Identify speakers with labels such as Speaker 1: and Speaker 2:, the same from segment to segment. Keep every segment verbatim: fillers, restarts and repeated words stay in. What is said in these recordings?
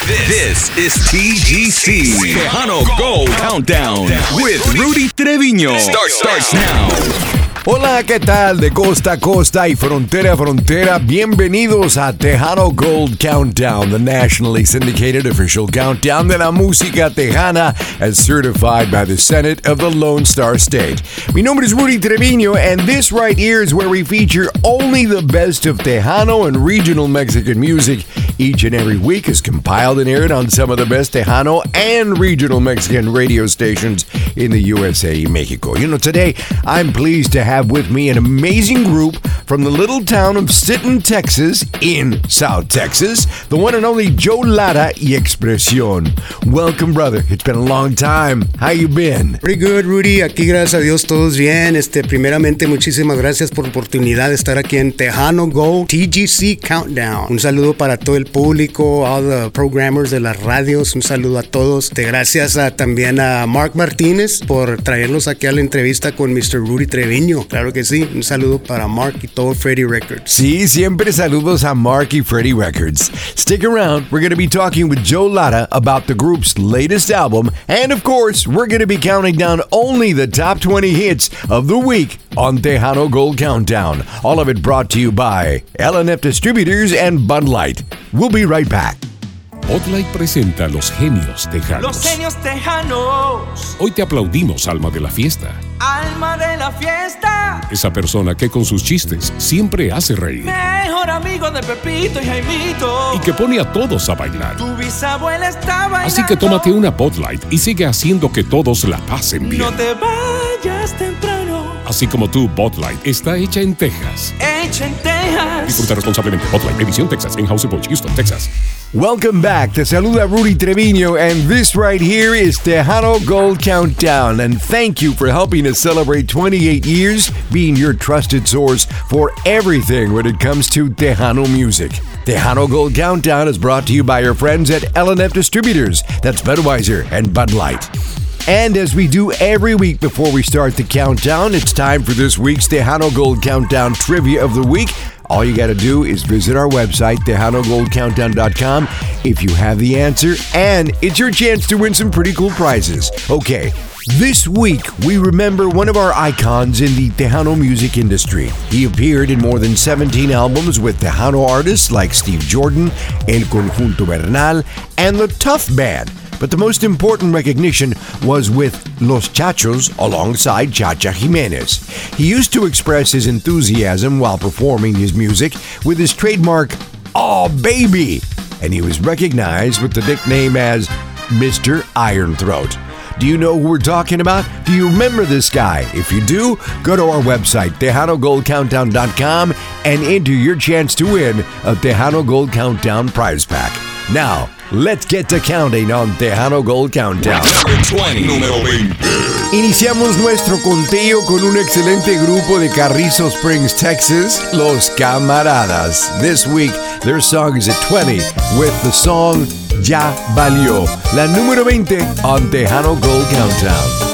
Speaker 1: This is T G C Tejano Gold Countdown with Rudy Treviño. Start starts now.
Speaker 2: Hola, ¿qué tal? De costa a costa y frontera a frontera, bienvenidos a Tejano Gold Countdown, the nationally syndicated official countdown de la música tejana as certified by the Senate of the Lone Star State. Mi nombre es Rudy Treviño, and this right here is where we feature only the best of Tejano and regional Mexican music. Each and every week is compiled and aired on some of the best Tejano and regional Mexican radio stations in the U S A y Mexico. You know, today I'm pleased to have with me an amazing group from the little town of Sinton, Texas, in South Texas, the one and only Joe Lara y Expresión. Welcome, brother. It's been a long time. How you been?
Speaker 3: Pretty good, Rudy. Aquí, gracias a Dios, todos bien. Este, primeramente, muchísimas gracias por la oportunidad de estar aquí en Tejano Go T G C Countdown. Un saludo para todo el público, all the programmers de las radios. Un saludo a todos. Este, gracias a, también a Mark Martínez por traerlos aquí a la entrevista con mister Rudy Treviño. Claro que sí. Un saludo para Mark y todo Freddie Records.
Speaker 2: Sí, siempre saludos a Mark y Freddie Records. Stick around. We're going to be talking with Joe Lara about the group's latest album. And of course, we're going to be counting down only the top twenty hits of the week on Tejano Gold Countdown. All of it brought to you by L and F Distributors and Bud Light. We'll be right back.
Speaker 4: Bud Light presenta Los Genios Tejanos.
Speaker 5: Los Genios Tejanos.
Speaker 4: Hoy te aplaudimos, alma de la fiesta.
Speaker 5: Alma de la fiesta.
Speaker 4: Esa persona que con sus chistes siempre hace reír.
Speaker 5: Mejor amigo de Pepito y Jaimito.
Speaker 4: Y que pone a todos a bailar.
Speaker 5: Tu bisabuela está bailando.
Speaker 4: Así que tómate una Bud Light y sigue haciendo que todos la pasen bien.
Speaker 5: No te vayas temprano.
Speaker 4: Así como tú, Bud Light está hecha en Texas.
Speaker 5: Hecha en Texas.
Speaker 4: Disfruta responsablemente. Bud Light, edición Texas, en House of Boys, Houston, Texas.
Speaker 2: Welcome back. Te saluda Rudy Treviño, and this right here is Tejano Gold Countdown. And thank you for helping us celebrate twenty-eight years being your trusted source for everything when it comes to Tejano music. Tejano Gold Countdown is brought to you by your friends at L and F Distributors. That's Budweiser and Bud Light. And as we do every week before we start the countdown, it's time for this week's Tejano Gold Countdown Trivia of the Week. All you got to do is visit our website, Tejano Gold Countdown dot com, if you have the answer, and it's your chance to win some pretty cool prizes. Okay, this week we remember one of our icons in the Tejano music industry. He appeared in more than seventeen albums with Tejano artists like Steve Jordan, El Conjunto Bernal, and the Tough Band. But the most important recognition was with Los Chachos alongside Chacha Jimenez. He used to express his enthusiasm while performing his music with his trademark, "Aw, baby!" And he was recognized with the nickname as Mister Iron Throat. Do you know who we're talking about? Do you remember this guy? If you do, go to our website, Tejano Gold Countdown dot com, and enter your chance to win a Tejano Gold Countdown prize pack. Now, let's get to counting on Tejano Gold Countdown.
Speaker 1: Number twenty. Número veinte.
Speaker 2: Iniciamos nuestro conteo con un excelente grupo de Carrizo Springs, Texas, Los Camaradas. This week, their song is at twenty with the song Ya Valió, la número veinte on Tejano Gold Countdown.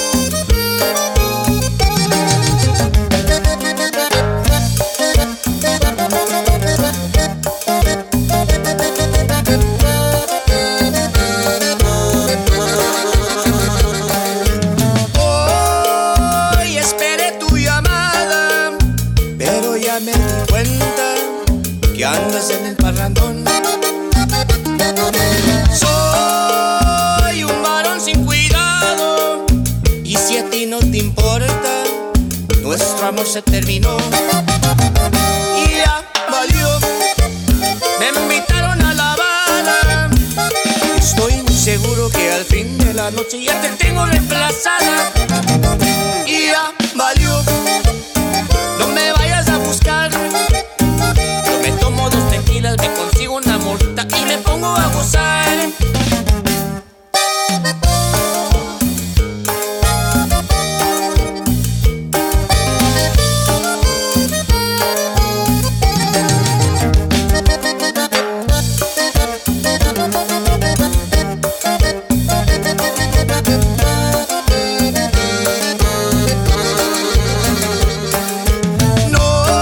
Speaker 6: Andas en el parrandón. Soy un varón sin cuidado, y si a ti no te importa, nuestro amor se terminó y ya valió. Me invitaron a La Habana, estoy muy seguro que al fin de la noche ya te tengo reemplazada y ya valió. No me vayas a buscar, me tomo dos tequilas, me consigo una multa y me pongo a gozar.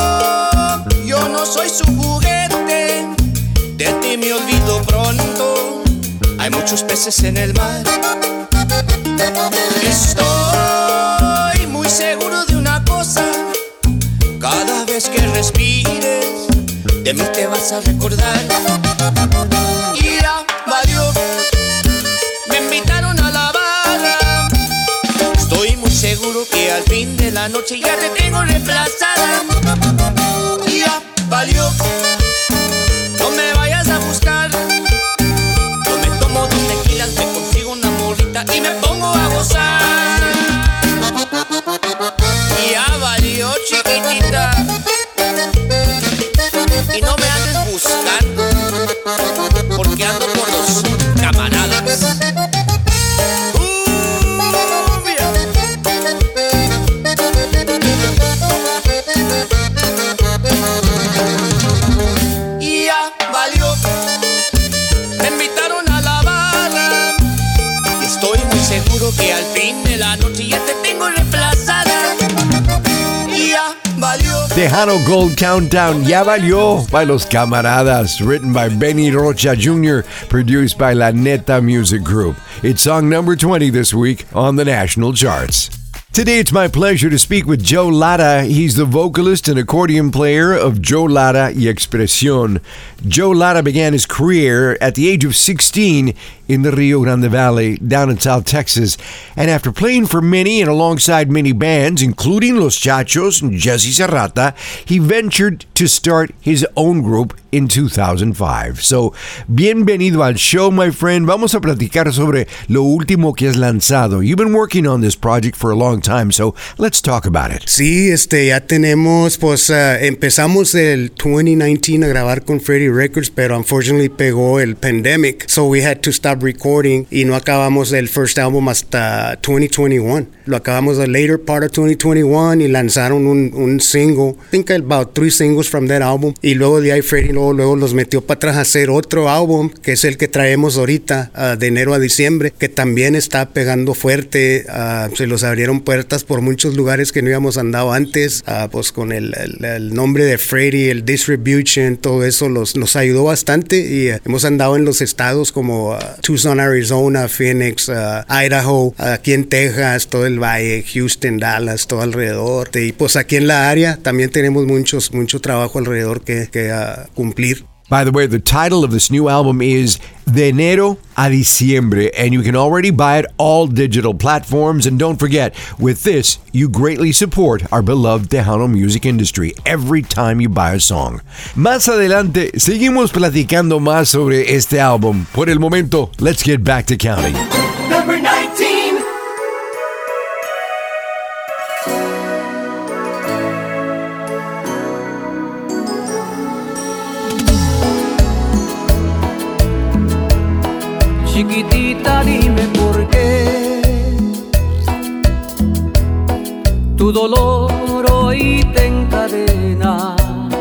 Speaker 6: Soy su juguete, de ti me olvido pronto. hay muchos peces en el mar. Estoy muy seguro de una cosa: cada vez que respires, de mí te vas a recordar. Y ya valió, me invitaron a la barra. Estoy muy seguro que al fin de la noche ya te tengo reemplazada. Y ya valió, no me vayas a buscar. Yo me tomo dos tequilas, me consigo una morrita y me pongo a gozar. Y ya valió, chiquitita, y no me andes buscando, porque ando con los camaradas. Cumbia. Y ya valió, me invitaron a la barra. Y estoy muy seguro que al fin de la noche ya te tengo reemplazada. Y ya valió.
Speaker 2: Tejano Gold Countdown, Ya Valió, by Los Camaradas, written by Benny Rocha Junior, produced by La Neta Music Group. It's song number twenty this week on the national charts. Today, it's my pleasure to speak with Joe Lara. He's the vocalist and accordion player of Joe Lara y Expresión. Joe Lara began his career at the age of sixteen in the Rio Grande Valley, down in South Texas. And after playing for many and alongside many bands, including Los Chachos and Jesse Serrata, he ventured to start his own group in two thousand five. So, bienvenido al show, my friend. Vamos a platicar sobre lo último que has lanzado. You've been working on this project for a long time, so let's talk about it.
Speaker 3: Sí, este, ya tenemos, pues uh, empezamos el twenty nineteen a grabar con Freddie Records, pero unfortunately pegó el pandemic, so we had to stop recording y no acabamos el first album hasta twenty twenty-one. Lo acabamos the later part of twenty twenty-one y lanzaron un, un single, I think about three singles from that album, y luego de ahí Freddie luego, luego los metió para atrás a hacer otro álbum, que es el que traemos ahorita, uh, de enero a diciembre, que también está pegando fuerte. Uh, se los abrieron puertas por muchos lugares que no habíamos andado antes, uh, pues con el, el, el nombre de Freddie, el distribution, todo eso los, nos ayudó bastante, y uh, hemos andado en los estados como uh, Tucson, Arizona, Phoenix, uh, Idaho, uh, aquí en Texas, todo el valle, Houston, Dallas, todo alrededor, y pues aquí en la área también tenemos muchos, mucho trabajo alrededor que, que uh, cumplir.
Speaker 2: By the way, the title of this new album is De Enero a Diciembre, and you can already buy it all digital platforms. And don't forget, with this, you greatly support our beloved Tejano music industry every time you buy a song. Más adelante, seguimos platicando más sobre este álbum. Por el momento, let's get back to counting.
Speaker 5: Number nineteen.
Speaker 7: Chiquitita, dime por qué tu dolor hoy te encadena.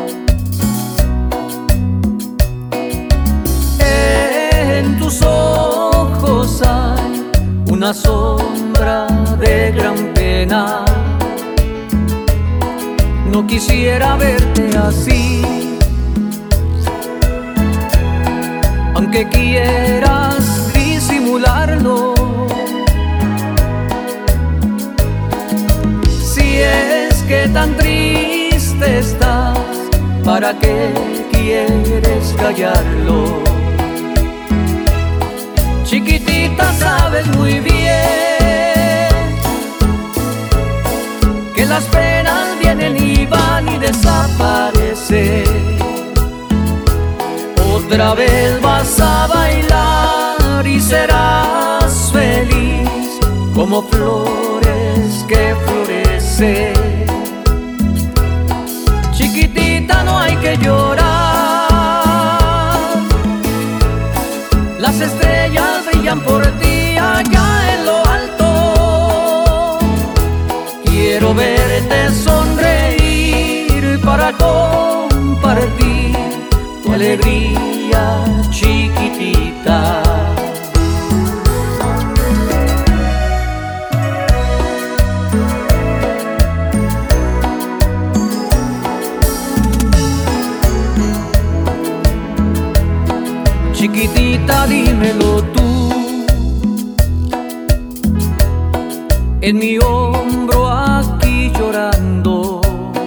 Speaker 7: En tus ojos hay una sombra de gran pena. No quisiera verte así, aunque quieras disimularlo. Si es que tan triste estás, ¿para qué quieres callarlo? Chiquitita, sabes muy bien que las penas vienen y van y desaparecen. Otra vez vas a bailar y serás feliz como flores que florecen. Chiquitita, no hay que llorar, las estrellas brillan por ti allá en lo alto. Quiero verte sonreír para compartir tu alegría, chiquitita. Chiquitita, dímelo tú, en mi hombro aquí llorando.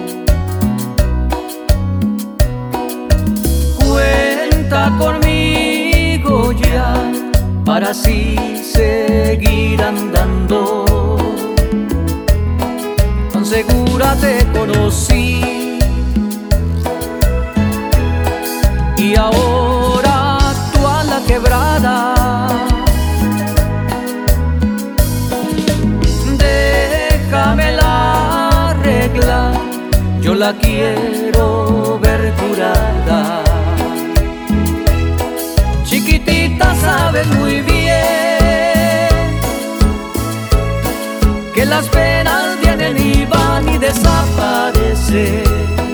Speaker 7: Cuenta conmigo ya para así seguir andando. Tan segura te conocí y ahora tú a la quebrada. Déjamela arreglar, yo la quiero ver curada. Chiquitita, sabes muy bien que las penas vienen y van y desaparecen.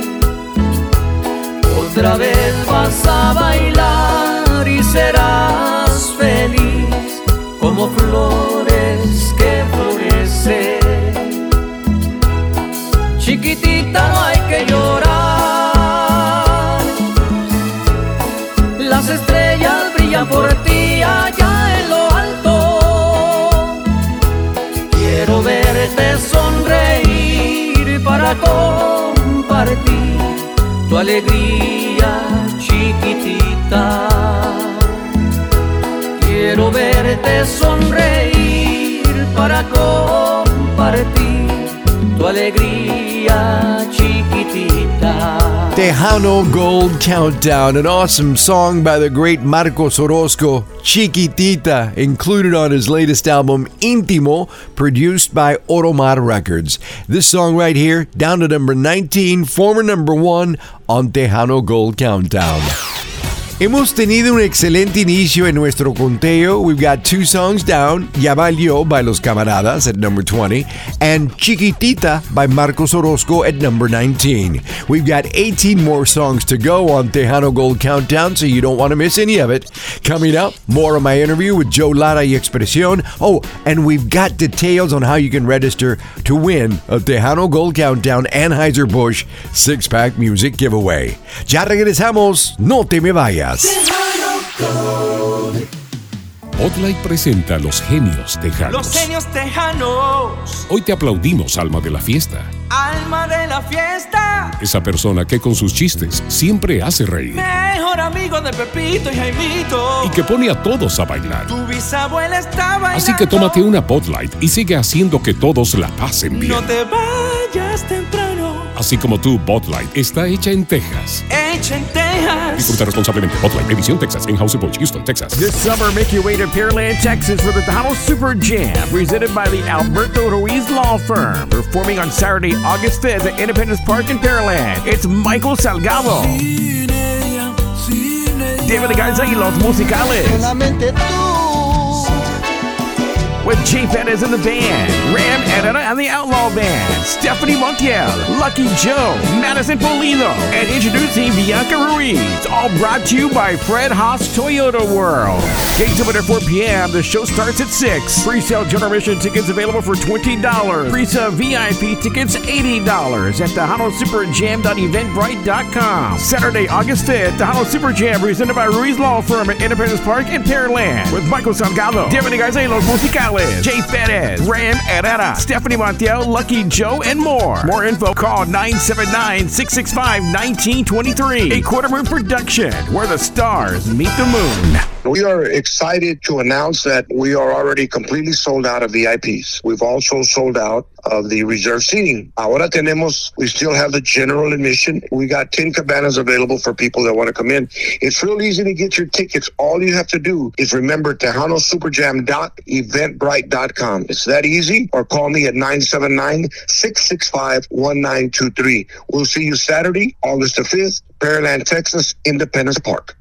Speaker 7: Otra vez vas a bailar y serás feliz como flores que florecen. Chiquitita, no hay que llorar, las estrellas brillan por ti allá en lo alto. Quiero verte sonreír para compartir tu alegría, chiquitita. Quiero verte sonreír para compartir tu alegría, chiquitita.
Speaker 2: Tejano Gold Countdown, an awesome song by the great Marcos Orozco, Chiquitita, included on his latest album, Intimo, produced by Oromar Records. This song right here, down to number nineteen, former number one on Tejano Gold Countdown. Hemos tenido un excelente inicio en nuestro conteo. We've got two songs down, Ya Valió by Los Camaradas at number twenty, and Chiquitita by Marcos Orozco at number nineteen. We've got eighteen more songs to go on Tejano Gold Countdown, so you don't want to miss any of it. Coming up, more of my interview with Joe Lara y Expresión. Oh, and we've got details on how you can register to win a Tejano Gold Countdown Anheuser-Busch six-pack music giveaway. Ya regresamos, no te me vayas.
Speaker 4: Bud Light presenta Los Genios Tejanos.
Speaker 5: Los genios tejanos,
Speaker 4: Hoy te aplaudimos, alma de la fiesta.
Speaker 5: alma de la fiesta,
Speaker 4: Esa persona que con sus chistes siempre hace reír
Speaker 5: mejor amigo de Pepito y Jaimito.
Speaker 4: y que pone a todos a bailar.
Speaker 5: Tu bisabuela está bailando.
Speaker 4: Así que tómate una Bud Light y sigue haciendo que todos la pasen bien.
Speaker 5: No te vayas temprano.
Speaker 4: Así como tú, Bud Light está hecha en Texas.
Speaker 5: Hecha en Texas.
Speaker 4: Disfruta responsablemente. Bud Light, Edición Texas, en Anheuser-Busch, Houston, Texas.
Speaker 8: This summer, make your way to Pearland, Texas for the Tejano Super Jam, presented by the Alberto Ruiz Law Firm. Performing on Saturday, August fifth at Independence Park in Pearland. It's Michael Salgado, David Garza y Los Musicales, with Jay Perez in the band, Ram Herrera and the Outlaw Band, Stephanie Montiel, Lucky Joe, Madison Pulido, and introducing Bianca Ruiz. All brought to you by Fred Haas Toyota World. Gates open at four p.m. The show starts at six. Pre-sale general admission tickets available for twenty dollars. Pre-sale V I P tickets eighty dollars at tejano super jam dot eventbrite dot com. Saturday, August fifth, Tejano Super Jam presented by Ruiz Law Firm at Independence Park in Pearland with Michael Salgado, David Garza y Los Musicales, Jay Perez, Ram Herrera, Stephanie Montiel, Lucky Joe, and more. More info, call nine seven nine, six six five, one nine two three. A Quarter Moon production where the stars meet the moon.
Speaker 9: We are excited to announce that we are already completely sold out of V I Ps. We've also sold out of the reserve seating. Ahora tenemos, we still have the general admission. We got ten cabanas available for people that want to come in. It's real easy to get your tickets. All you have to do is remember tejano super jam dot eventbrite dot com. It's that easy, or call me at nine seven nine, six six five, one nine two three. We'll see you Saturday, August the fifth, Pearland, Texas, Independence Park.